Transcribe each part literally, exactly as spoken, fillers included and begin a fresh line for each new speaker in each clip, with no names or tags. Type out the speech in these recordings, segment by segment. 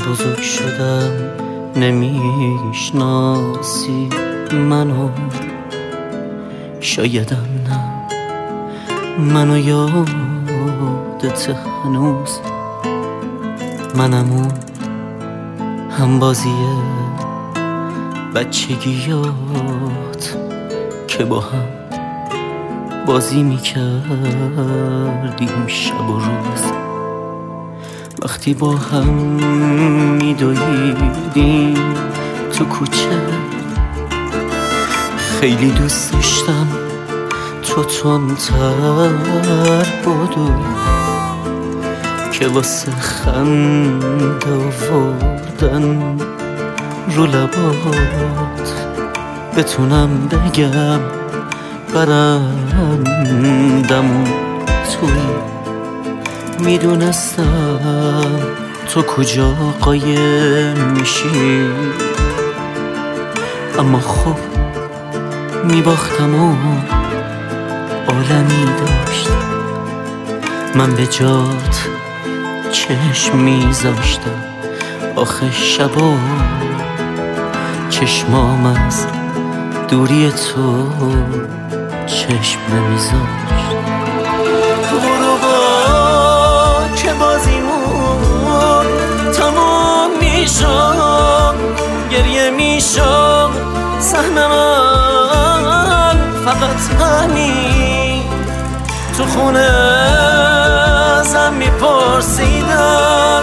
بزرگ شدم نمیشناسی منو، شایدم نه منو یادت هنوز، منم اون هم بازیه بچگیات که با هم بازی میکردیم شب و روز، وقتی با هم میدویدیم تو کوچه. خیلی دوست داشتم تو تندتر بدوی که واسه خنده آوردن رو لبات بتونم بگم برندمون توی. میدونستم تو کجا قایم میشی، اما خب میباختم و عالمی داشت. من به جات چشم میذاشتم، آخه شبا چشمام از دوری تو چشم نمیذاشت. غروبا که بازیمون تمام میشد، گریه میشد صحنه من فقط همین. تو خونه ازم میپرسیدن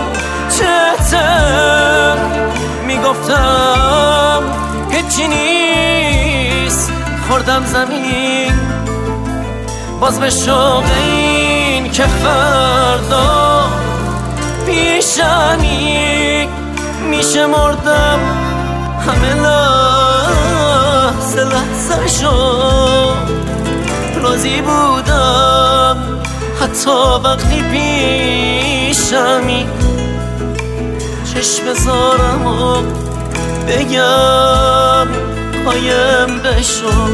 چته، میگفتم هیچی نیست، خوردم زمین باز به شوق این که فردا پیشمی میشه مردم. همه لحظه لحظه شد راضی بودم، حتی وقتی پیشمی چشم بذارم و بگم قایم بشو.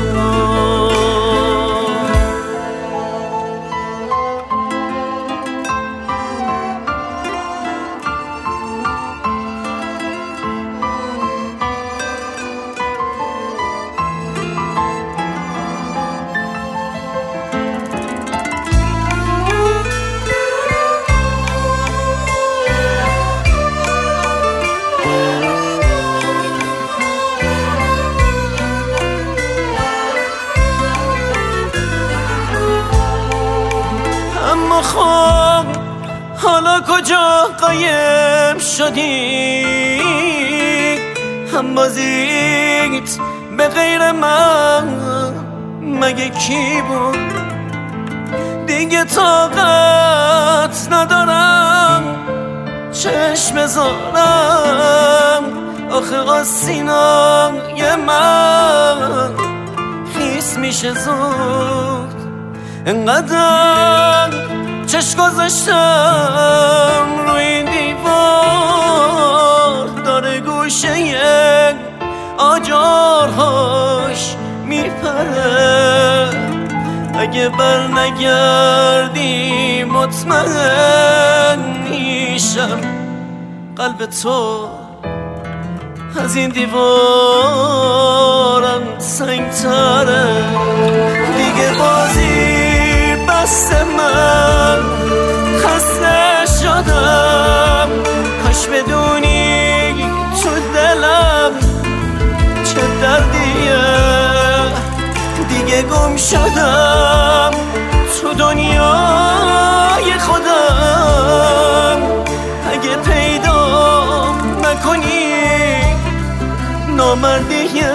اما خب حالا کجا قایم شدی؟ هم بازیت به غیر من مگه کی بود؟ دیگه طاقت ندارم چشم بذارم، آخه آسینای من خیس میشه زود. انقدر چشم گذاشتم روی این دیوار، داره گوشه آجارهاش میپره. اگه بر نگردی مطمئن میشم قلب تو از این دیوارم سنگتره. دیگه بازی بست من خسته شدم، کاش بدونی تو دلم چه دردیه. دیگه گم شدم تو دنیای خودم، اگه پیدا نکنی نامردیه.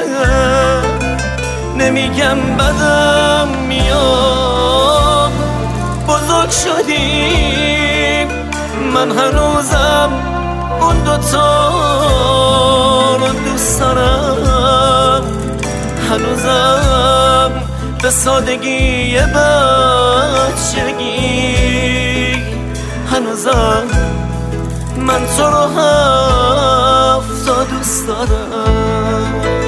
نمیگم بدم میاد بزرگ شدیم، من هنوزم اون دوتا رو دوست دارم، هنوزم به سادگی بچگی، هنوزم من تو رو هفتا دوست دارم.